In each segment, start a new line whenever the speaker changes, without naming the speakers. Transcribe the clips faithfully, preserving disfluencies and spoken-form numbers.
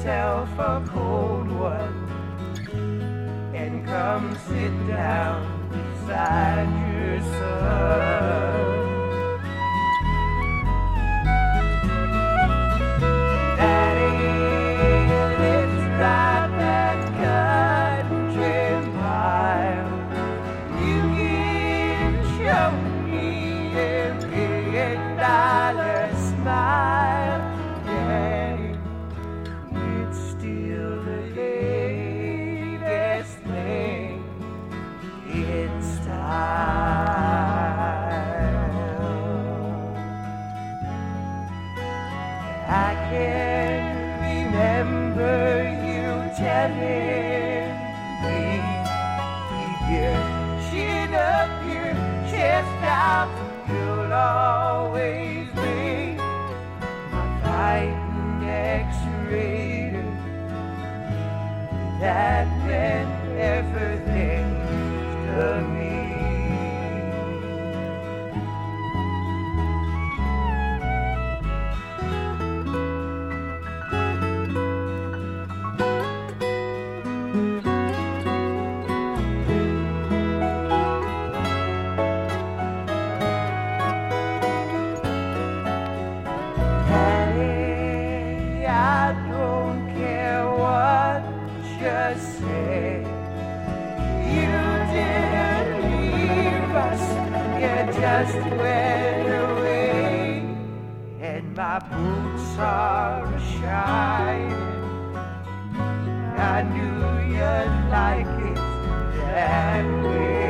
yourself a cold one and come sit down beside your son. I can remember you telling me, keep your chin up, your chest out, you'll always be my fighting X-rater. That meant everything to me. Just say you didn't leave us, you just went away, and my boots are shining. I knew you'd like it that way.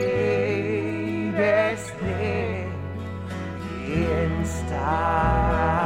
Style.